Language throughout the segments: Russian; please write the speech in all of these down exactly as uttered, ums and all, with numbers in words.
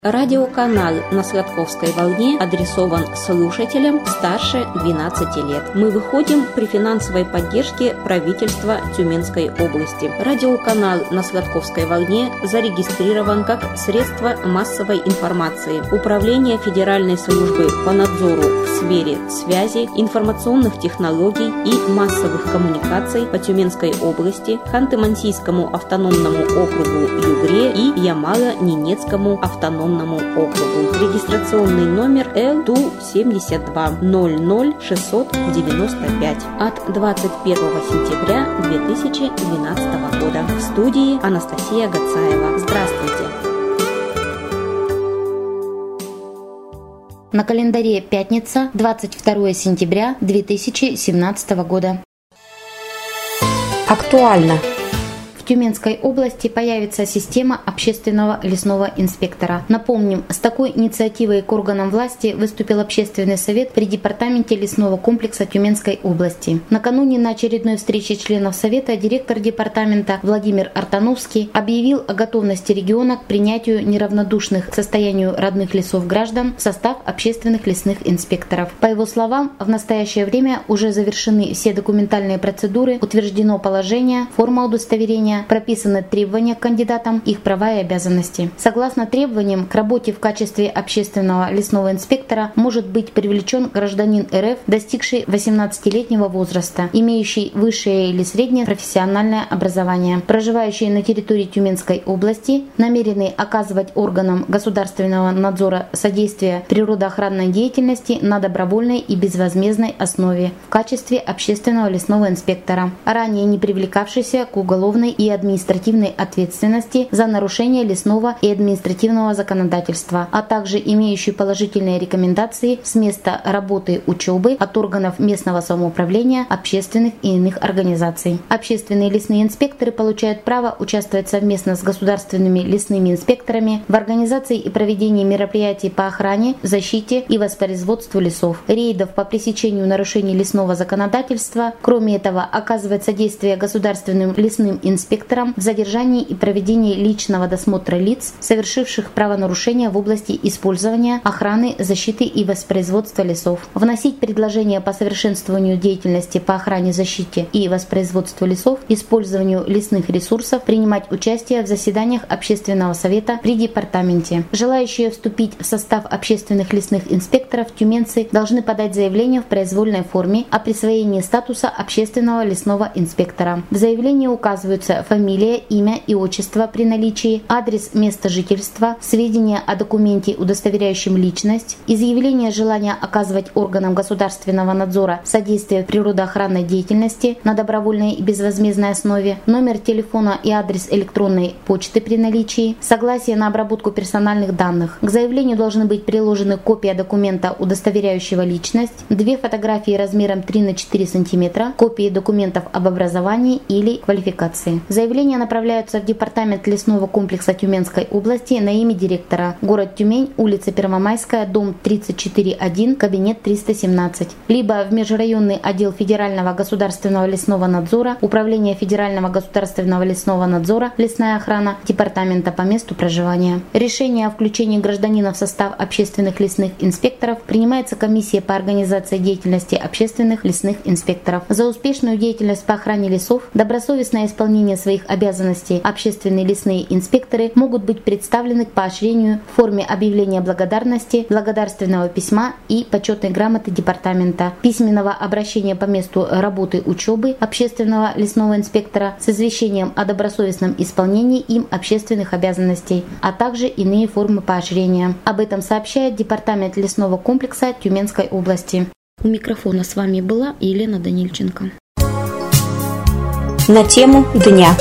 Радиоканал на Сладковской волне адресован слушателям старше двенадцати лет. Мы выходим при финансовой поддержке правительства Тюменской области. Радиоканал на Сладковской волне зарегистрирован как средство массовой информации. Управление Федеральной службы по надзору в сфере связи, информационных технологий и массовых коммуникаций по Тюменской области, Ханты-Мансийскому автономному округу Югре и Ямало-Ненецкому автономному округу. Регистрационный номер Л Ту семьдесят два ноль ноль шестьсот девяносто пять от двадцать первого сентября две тысячи двенадцатого года. В студии Анастасия Гацаева. Здравствуйте! На календаре пятница, двадцать второе сентября две тысячи семнадцатого года. Актуально! В Тюменской области появится система общественного лесного инспектора. Напомним, с такой инициативой к органам власти выступил Общественный совет при департаменте лесного комплекса Тюменской области. Накануне на очередной встрече членов совета директор департамента Владимир Артановский объявил о готовности региона к принятию неравнодушных к состоянию родных лесов граждан в состав общественных лесных инспекторов. По его словам, в настоящее время уже завершены все документальные процедуры, утверждено положение, форма удостоверения, прописаны требования к кандидатам, их права и обязанности. Согласно требованиям, к работе в качестве общественного лесного инспектора может быть привлечен гражданин Эр Эф, достигший восемнадцатилетнего возраста, имеющий высшее или среднее профессиональное образование, проживающий на территории Тюменской области, намеренный оказывать органам государственного надзора содействие природоохранной деятельности на добровольной и безвозмездной основе в качестве общественного лесного инспектора, ранее не привлекавшийся к уголовной и административной ответственности за нарушение лесного и административного законодательства, а также имеющий положительные рекомендации с места работы учебы от органов местного самоуправления, общественных и иных организаций. Общественные лесные инспекторы получают право участвовать совместно с государственными лесными инспекторами в организации и проведении мероприятий по охране, защите и воспроизводству лесов, рейдов по пресечению нарушений лесного законодательства. Кроме этого, оказывать содействие государственным лесным инспекторам в задержании и проведении личного досмотра лиц, совершивших правонарушения в области использования, охраны, защиты и воспроизводства лесов. Вносить предложения по совершенствованию деятельности по охране, защите и воспроизводству лесов, использованию лесных ресурсов, принимать участие в заседаниях Общественного совета при департаменте. Желающие вступить в состав общественных лесных инспекторов тюменцы должны подать заявление в произвольной форме о присвоении статуса общественного лесного инспектора. В заявлении указываются фамилия, имя и отчество при наличии, адрес места жительства, сведения о документе, удостоверяющем личность, изъявление желания оказывать органам государственного надзора содействие природоохранной деятельности на добровольной и безвозмездной основе, номер телефона и адрес электронной почты при наличии, согласие на обработку персональных данных. К заявлению должны быть приложены копия документа, удостоверяющего личность, две фотографии размером три на четыре сантиметра, копии документов об образовании или квалификации. Заявления направляются в департамент лесного комплекса Тюменской области на имя директора. Город Тюмень, улица Первомайская, дом тридцать четыре один, кабинет триста семнадцать. Либо в межрайонный отдел Федерального государственного лесного надзора, Управление Федерального государственного лесного надзора, лесная охрана, департамента по месту проживания. Решение о включении гражданина в состав общественных лесных инспекторов принимается комиссией по организации деятельности общественных лесных инспекторов. За успешную деятельность по охране лесов, добросовестное исполнение своих обязанностей общественные лесные инспекторы могут быть представлены к поощрению в форме объявления благодарности, благодарственного письма и почетной грамоты департамента, письменного обращения по месту работы учебы общественного лесного инспектора с извещением о добросовестном исполнении им общественных обязанностей, а также иные формы поощрения. Об этом сообщает департамент лесного комплекса Тюменской области. У микрофона с вами была Елена Данильченко. На тему дня.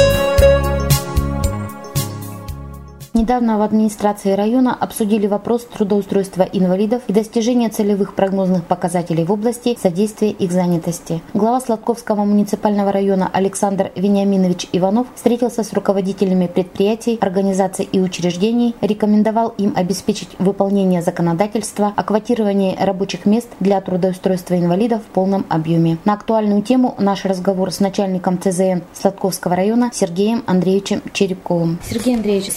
Недавно в администрации района обсудили вопрос трудоустройства инвалидов и достижения целевых прогнозных показателей в области содействия их занятости. Глава Сладковского муниципального района Александр Вениаминович Иванов встретился с руководителями предприятий, организаций и учреждений, рекомендовал им обеспечить выполнение законодательства о квотировании рабочих мест для трудоустройства инвалидов в полном объеме. На актуальную тему наш разговор с начальником Цэ Зэ Эн Сладковского района Сергеем Андреевичем Черепковым. Сергей Андреевич, содействие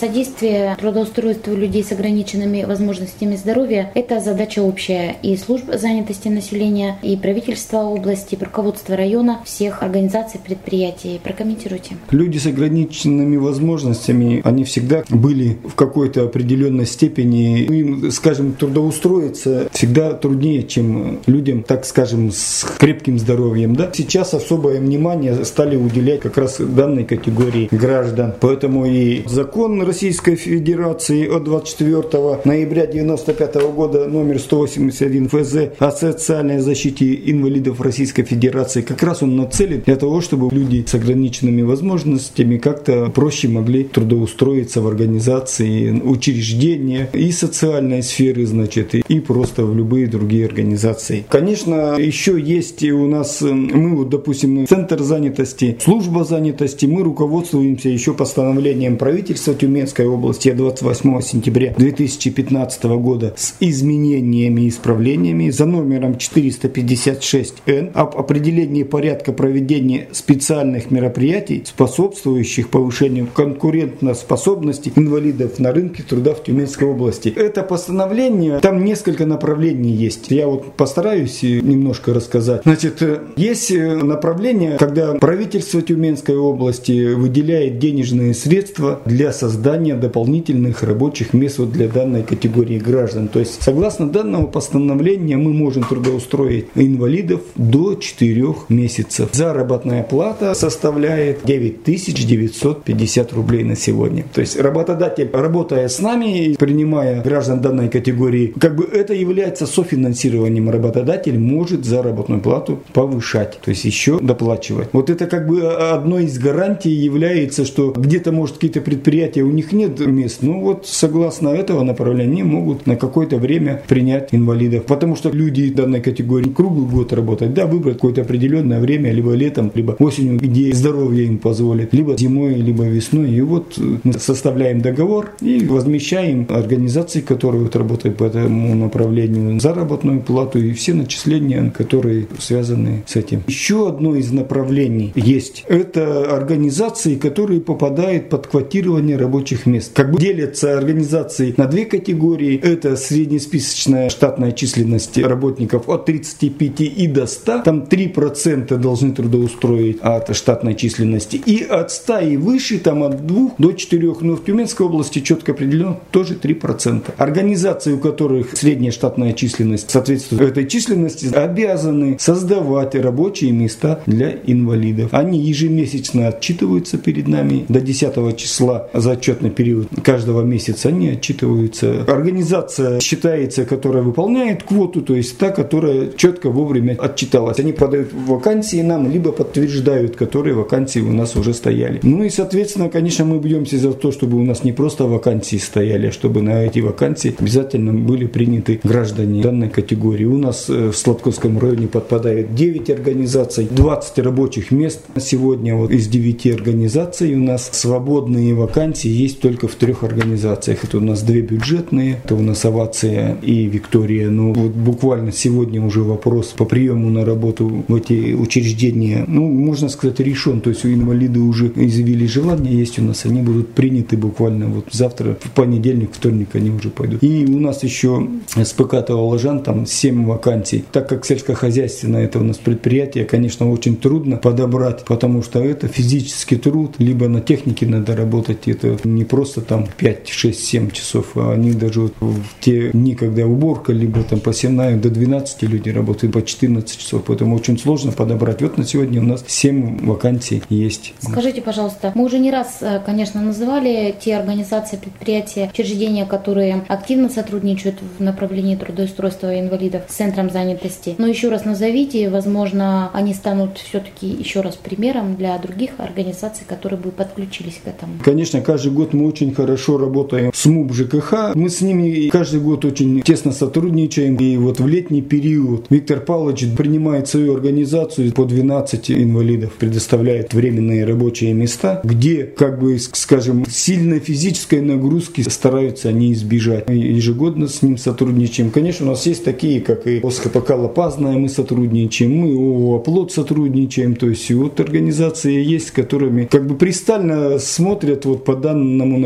отсутствие трудоустройства людей с ограниченными возможностями здоровья – это задача общая и служб занятости населения, и правительства области, и руководства района, всех организаций, предприятий. Прокомментируйте. Люди с ограниченными возможностями, они всегда были в какой-то определенной степени, им, скажем, трудоустроиться всегда труднее, чем людям, так скажем, с крепким здоровьем. Да? Сейчас особое внимание стали уделять как раз данной категории граждан. Поэтому и закон Российской Федерации от двадцать четвёртого ноября девяносто пятого года номер сто восемьдесят один эф зэ о социальной защите инвалидов Российской Федерации, как раз он нацелен для того, чтобы люди с ограниченными возможностями как-то проще могли трудоустроиться в организации, учреждения и социальной сферы, значит, и просто в любые другие организации. Конечно, еще есть у нас, мы вот, допустим, Центр занятости, служба занятости, мы руководствуемся еще постановлением правительства Тюменской области двадцать восьмого сентября две тысячи пятнадцатого года с изменениями и исправлениями за номером четыреста пятьдесят шесть эн об определении порядка проведения специальных мероприятий, способствующих повышению конкурентоспособности инвалидов на рынке труда в Тюменской области. Это постановление, там несколько направлений есть. Я вот постараюсь немножко рассказать. Значит, есть направление, когда правительство Тюменской области выделяет денежные средства для создания дополнительных рабочих мест вот для данной категории граждан. То есть, согласно данного постановления, мы можем трудоустроить инвалидов до четырёх месяцев. Заработная плата составляет девять тысяч девятьсот пятьдесят рублей на сегодня. То есть, работодатель, работая с нами, принимая граждан данной категории, как бы это является софинансированием. Работодатель может заработную плату повышать, то есть еще доплачивать. Вот это как бы одной из гарантий является, что где-то, может, какие-то предприятия, у них нет мест, но вот согласно этого направления могут на какое-то время принять инвалидов. Потому что люди данной категории круглый год работать, да, выбрать какое-то определенное время, либо летом, либо осенью, где здоровье им позволит, либо зимой, либо весной. И вот мы составляем договор и возмещаем организации, которые вот работают по этому направлению, заработную плату и все начисления, которые связаны с этим. Еще одно из направлений есть. Это организации, которые попадают под квотирование рабочих мест. Как бы делятся организации на две категории. Это среднесписочная штатная численность работников от тридцати пяти и до ста. Там три процента должны трудоустроить от штатной численности. И от ста и выше, там от двух до четырёх. Но в Тюменской области четко определено тоже три процента. Организации, у которых средняя штатная численность соответствует этой численности, обязаны создавать рабочие места для инвалидов. Они ежемесячно отчитываются перед нами. До десятого числа за отчетный период каждого месяца они отчитываются. Организация считается, которая выполняет квоту, то есть та, которая четко вовремя отчиталась. Они подают вакансии нам, либо подтверждают, которые вакансии у нас уже стояли. Ну и, соответственно, конечно, мы бьемся за то, чтобы у нас не просто вакансии стояли, а чтобы на эти вакансии обязательно были приняты граждане данной категории. У нас в Сладковском районе подпадает девять организаций, двадцать рабочих мест. Сегодня вот из девяти организаций у нас свободные вакансии есть только в трех организациях. Это у нас две бюджетные, это у нас Овация и Виктория. Ну вот буквально сегодня уже вопрос по приему на работу в эти учреждения, ну можно сказать, решен. То есть у инвалиды уже изъявили желание, есть у нас, они будут приняты буквально вот завтра, в понедельник, вторник они уже пойдут. И у нас еще СПК Таволожан, там семь вакансий. Так как сельскохозяйственное это у нас предприятие, конечно, очень трудно подобрать, потому что это физический труд, либо на технике надо работать, это не просто там пять, шесть, семь часов, а они даже вот в те дни, когда уборка, либо там посевная, до двенадцати люди работают по четырнадцать часов, поэтому очень сложно подобрать. Вот на сегодня у нас семь вакансий есть. Скажите, пожалуйста, мы уже не раз, конечно, называли те организации, предприятия, учреждения, которые активно сотрудничают в направлении трудоустройства инвалидов с Центром занятости. Но еще раз назовите, возможно, они станут все-таки еще раз примером для других организаций, которые бы подключились к этому. Конечно, каждый год мы очень хорошо работаем с МУП ЖКХ. Мы с ними каждый год очень тесно сотрудничаем. И вот в летний период Виктор Павлович принимает свою организацию по двенадцать инвалидов, предоставляет временные рабочие места, где, как бы, скажем, сильной физической нагрузки стараются они избежать. Мы ежегодно с ним сотрудничаем. Конечно, у нас есть такие, как и ОСХПК Лопазная, мы сотрудничаем, мы ООО «Оплот» сотрудничаем, то есть вот организации есть, с которыми как бы пристально смотрят вот по данному направлению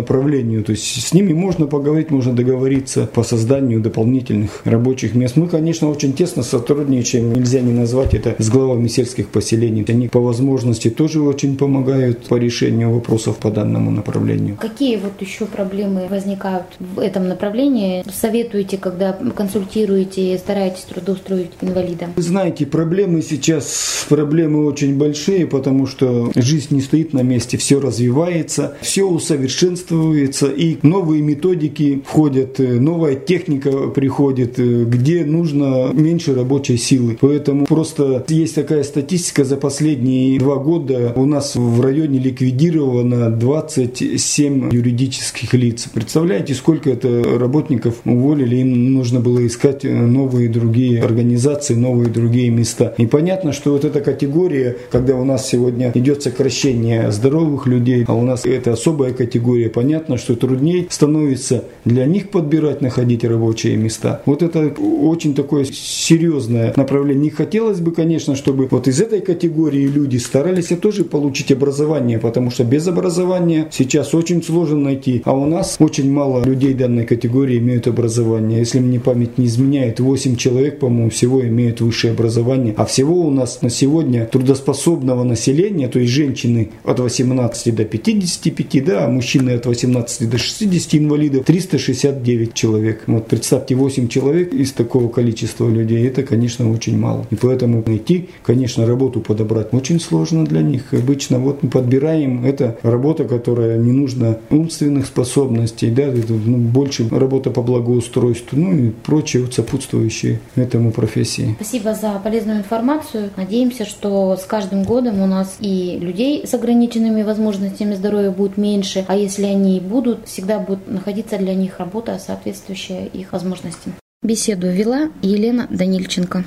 направлению. То есть с ними можно поговорить, можно договориться по созданию дополнительных рабочих мест. Мы, конечно, очень тесно сотрудничаем, нельзя не назвать это, с главами сельских поселений. Они по возможности тоже очень помогают по решению вопросов по данному направлению. Какие вот еще проблемы возникают в этом направлении? Советуете, когда консультируете, стараетесь трудоустроить инвалида? Вы знаете, проблемы сейчас, проблемы очень большие, потому что жизнь не стоит на месте, все развивается, все усовершенствуется, и новые методики входят, новая техника приходит, где нужно меньше рабочей силы. Поэтому просто есть такая статистика, за последние два года у нас в районе ликвидировано двадцать семь юридических лиц. Представляете, сколько это работников уволили, им нужно было искать новые другие организации, новые другие места. И понятно, что вот эта категория, когда у нас сегодня идет сокращение здоровых людей, а у нас это особая категория, понятно, что труднее становится для них подбирать, находить рабочие места. Вот это очень такое серьезное направление. Не хотелось бы, конечно, чтобы вот из этой категории люди старались тоже получить образование, потому что без образования сейчас очень сложно найти, а у нас очень мало людей данной категории имеют образование. Если мне память не изменяет, восемь человек, по-моему, всего имеют высшее образование, а всего у нас на сегодня трудоспособного населения, то есть женщины от восемнадцати до пятидесяти пяти, да, а мужчины от восемнадцати до шестидесяти инвалидов триста шестьдесят девять человек. Вот представьте, восемь человек из такого количества людей, это, конечно, очень мало. И поэтому найти, конечно, работу подобрать очень сложно для них. Обычно вот мы подбираем, это работа, которая не нужна умственных способностей, да, это, ну, больше работа по благоустройству, ну и прочие вот сопутствующие этому профессии. Спасибо за полезную информацию. Надеемся, что с каждым годом у нас и людей с ограниченными возможностями здоровья будет меньше, а если они и будут, всегда будет находиться для них работа, соответствующая их возможностям. Беседу вела Елена Данильченко.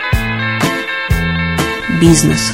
Бизнес.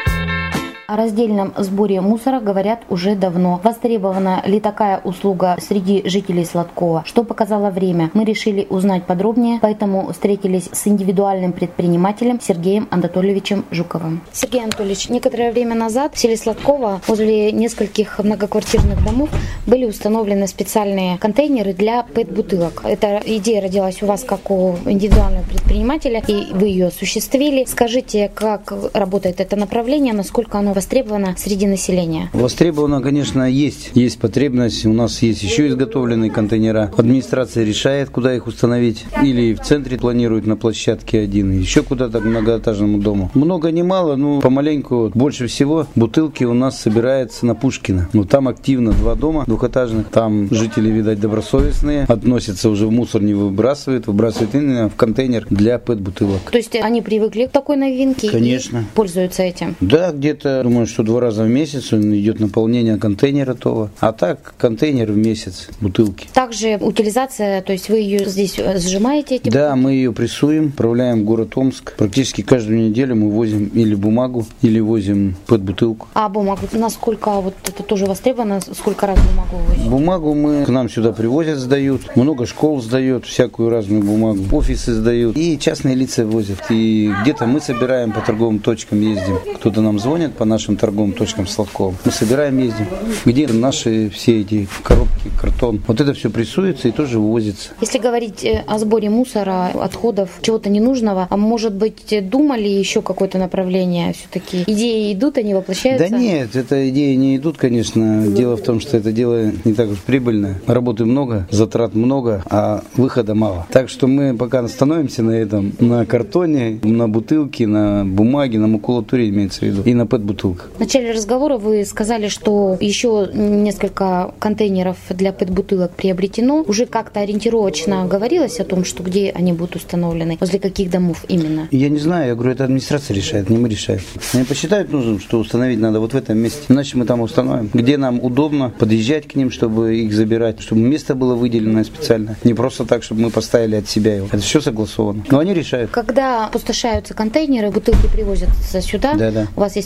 О раздельном сборе мусора говорят уже давно. Востребована ли такая услуга среди жителей Сладкова? Что показало время? Мы решили узнать подробнее, поэтому встретились с индивидуальным предпринимателем Сергеем Анатольевичем Жуковым. Сергей Анатольевич, некоторое время назад в селе Сладково возле нескольких многоквартирных домов были установлены специальные контейнеры для пэт-бутылок. Эта идея родилась у вас как у индивидуального предпринимателя, и вы ее осуществили. Скажите, как работает это направление, насколько оно востребовано среди населения? Востребовано, конечно, есть. Есть потребность. У нас есть еще изготовленные контейнера. Администрация решает, куда их установить. Или в центре планируют на площадке один, еще куда-то к многоэтажному дому. Много не мало, но помаленьку. Больше всего бутылки у нас собираются на Пушкина. Но там активно два дома двухэтажных. Там жители, видать, добросовестные. Относятся уже в мусор, не выбрасывают. Выбрасывают именно в контейнер для пэт-бутылок. То есть они привыкли к такой новинке? Конечно. И пользуются этим? Да, где-то думаю, что два раза в месяц идет наполнение контейнера того. А так, контейнер в месяц, бутылки. Также утилизация, то есть вы ее здесь сжимаете? Эти да, бутылки? Мы ее прессуем, отправляем в город Омск. Практически каждую неделю мы возим или бумагу, или возим под бутылку. А бумагу, насколько вот это тоже востребовано, сколько раз бумагу возите? Бумагу мы к нам сюда привозят, сдают. Много школ сдают, всякую разную бумагу. Офисы сдают. И частные лица возят. И где-то мы собираем, по торговым точкам ездим. Кто-то нам звонит по нашим торговым точкам Сладкова. Мы собираем, ездим. Где наши все эти коробки, картон. Вот это все прессуется и тоже вывозится. Если говорить о сборе мусора, отходов, чего-то ненужного, а может быть, думали еще какое-то направление? Все-таки идеи идут, они воплощаются? Да нет, это идеи не идут, конечно. Дело в том, что это дело не так уж прибыльное. Работы много, затрат много, а выхода мало. Так что мы пока остановимся на этом, на картоне, на бутылке, на бумаге, на макулатуре имеется в виду, и на пэт-бутылках. В начале разговора вы сказали, что еще несколько контейнеров для пэт-бутылок приобретено. Уже как-то ориентировочно говорилось о том, что где они будут установлены, возле каких домов именно? Я не знаю, я говорю, это администрация решает, не мы решаем. Они посчитают нужным, что установить надо вот в этом месте, иначе мы там установим. Где нам удобно подъезжать к ним, чтобы их забирать, чтобы место было выделено специально. Не просто так, чтобы мы поставили от себя его. Это все согласовано. Но они решают. Когда опустошаются контейнеры, бутылки привозятся сюда, да, да. У вас есть специальная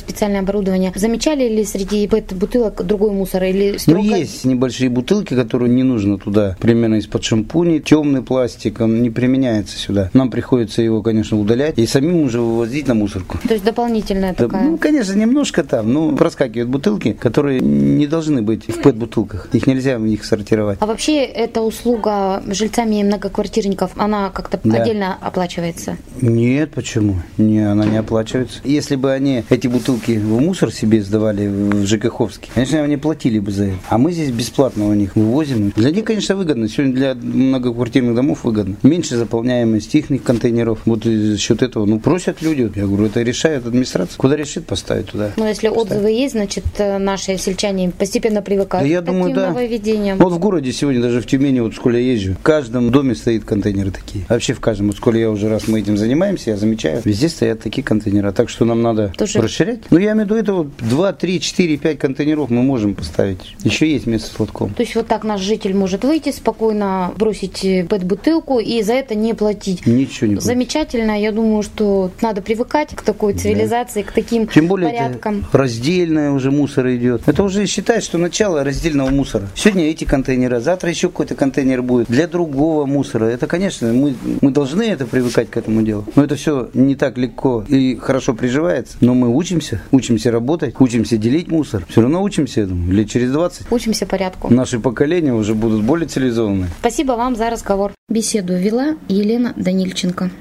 оборудования. Замечали ли среди пэт-бутылок другой мусор? Или строго... Ну, есть небольшие бутылки, которые не нужно туда. Примерно из-под шампуней. Темный пластик, он не применяется сюда. Нам приходится его, конечно, удалять и самим уже вывозить на мусорку. То есть дополнительная да, такая? Ну, конечно, немножко там. Ну, проскакивают бутылки, которые не должны быть в пэт-бутылках. Их нельзя в них сортировать. А вообще эта услуга жильцами многоквартирников, она как-то да. отдельно оплачивается? Нет, почему? Не, она не оплачивается. Если бы они эти бутылки в мусор себе сдавали в ЖКХовский, конечно, они платили бы за это. А мы здесь бесплатно у них вывозим. Для них, конечно, выгодно. Сегодня для многоквартирных домов выгодно. Меньше заполняемость их контейнеров. Вот за счет этого, ну, просят люди. Я говорю, это решает администрация. Куда решит, поставить туда. Ну, если поставить. Отзывы есть, значит, наши сельчане постепенно привыкают да, я к думаю, таким да. нововведениям. Вот в городе сегодня, даже в Тюмени, вот сколько я езжу, в каждом доме стоит контейнеры такие. Вообще в каждом. Вот сколько я уже раз мы этим занимаемся, я замечаю, везде стоят такие контейнеры. Так что нам надо Тоже... расширять. Ну, я имею в виду, это вот два, три, четыре, пять контейнеров мы можем поставить. Еще есть место с лотком. То есть вот так наш житель может выйти спокойно, бросить пэт-бутылку и за это не платить. Ничего не будет. Замечательно. Я думаю, что надо привыкать к такой цивилизации, да. к таким Тем более порядкам. Это раздельное уже мусор идет. Это уже считай, что начало раздельного мусора. Сегодня эти контейнеры, завтра еще какой-то контейнер будет для другого мусора. Это, конечно, мы, мы должны это привыкать к этому делу. Но это все не так легко и хорошо приживается. Но мы учимся, учимся работать, учимся делить мусор. Все равно учимся этому. Лет через двадцать. Учимся порядку. Наши поколения уже будут более цивилизованные. Спасибо вам за разговор. Беседу вела Елена Данильченко.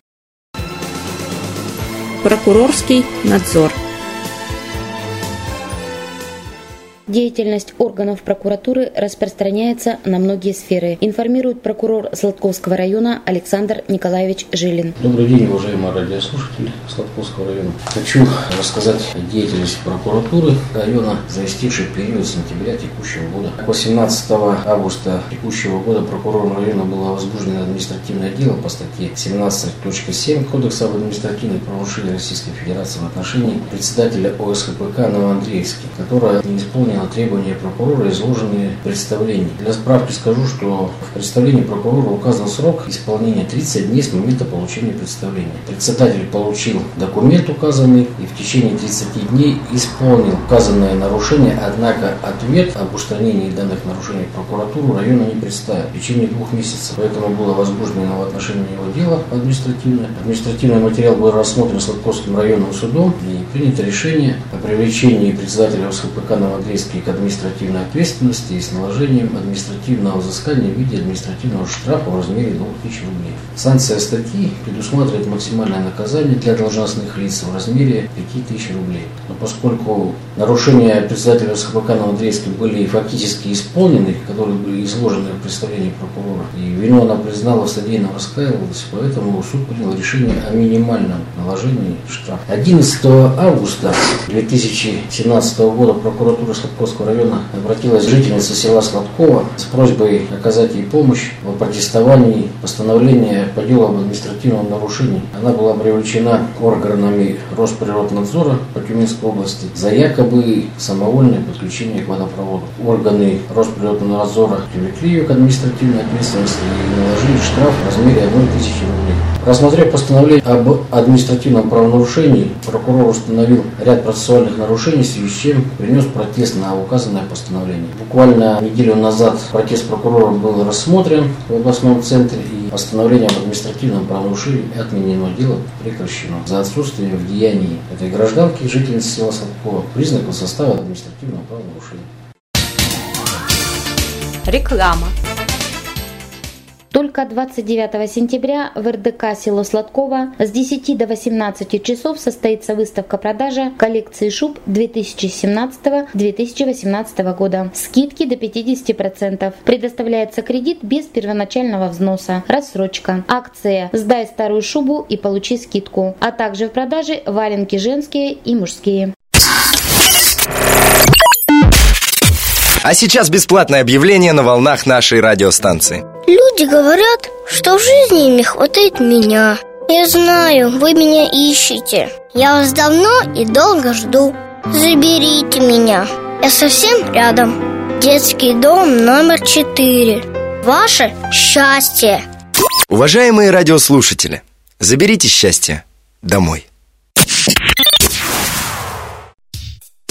Прокурорский надзор. Деятельность органов прокуратуры распространяется на многие сферы, информирует прокурор Сладковского района Александр Николаевич Жилин. Добрый день, уважаемые радиослушатели Сладковского района. Хочу рассказать о деятельности прокуратуры района за истекший период сентября текущего года. восемнадцатого августа текущего года прокурором района было возбуждено административное дело по статье семнадцать точка семь Кодекса об административных правонарушениях Российской Федерации в отношении председателя О С Х П К Новоандреевский, которая не исполнила требования прокурора, изложенные в представлении. Для справки скажу, что в представлении прокурора указан срок исполнения тридцать дней с момента получения представления. Председатель получил документ указанный и в течение тридцати дней исполнил указанное нарушение, однако ответ об устранении данных нарушений в прокуратуру района не представил в течение двух месяцев. Поэтому было возбуждено в отношении него дело административное. Административный материал был рассмотрен Сладковским районным судом и принято решение о привлечении председателя О С Х П К Новоандреевский к административной ответственности и с наложением административного взыскания в виде административного штрафа в размере двух тысяч рублей. Санкция статьи предусматривает максимальное наказание для должностных лиц в размере пяти тысяч рублей. Но поскольку нарушения председателя О С Х П К Новоандреевский были фактически исполнены, которые были изложены в представлении прокурора, и вину она признала, в содеянном раскаивалась, поэтому суд принял решение о минимальном наложении штрафа. одиннадцатого августа две тысячи семнадцатого года прокуратура Сладковского района обратилась жительница села Сладкова с просьбой оказать ей помощь в протестовании постановления по делу об административном нарушении. Она была привлечена органами Росприроднадзора по Тюменской области за якобы самовольное подключение к водопроводу. Органы Росприроднадзора привлекли ее к административной ответственности и наложили штраф в размере одной тысячи рублей. Рассмотрев постановление об административном правонарушении, прокурор установил ряд процессуальных нарушений, в связи с чем принес протест на указанное постановление. Буквально неделю назад протест прокурора был рассмотрен в областном центре, и постановление об административном правонарушении отменено, дело прекращено за отсутствием в деянии этой гражданки, жительницы села Сладкова, признаков состава административного правонарушения. Реклама. Только двадцать девятого сентября в Р Д К село Сладково с десяти до восемнадцати часов состоится выставка-продажа коллекции шуб две тысячи семнадцатого — две тысячи восемнадцатого года. Скидки до пятидесяти процентов. Предоставляется кредит без первоначального взноса. Рассрочка. Акция «Сдай старую шубу и получи скидку». А также в продаже валенки женские и мужские. А сейчас бесплатное объявление на волнах нашей радиостанции. Люди говорят, что в жизни им не хватает меня. Я знаю, вы меня ищете. Я вас давно и долго жду. Заберите меня. Я совсем рядом. Детский дом номер четыре. Ваше счастье. Уважаемые радиослушатели, заберите счастье домой.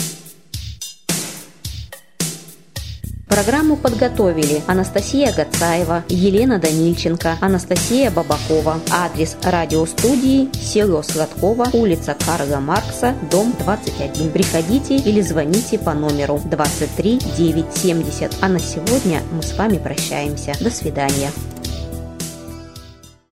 Программу подготовили Анастасия Гацаева, Елена Данильченко, Анастасия Бабакова. Адрес радиостудии: село Сладково, улица Карла Маркса, дом двадцать один. Приходите или звоните по номеру двадцать три девятьсот семьдесят. А на сегодня мы с вами прощаемся. До свидания.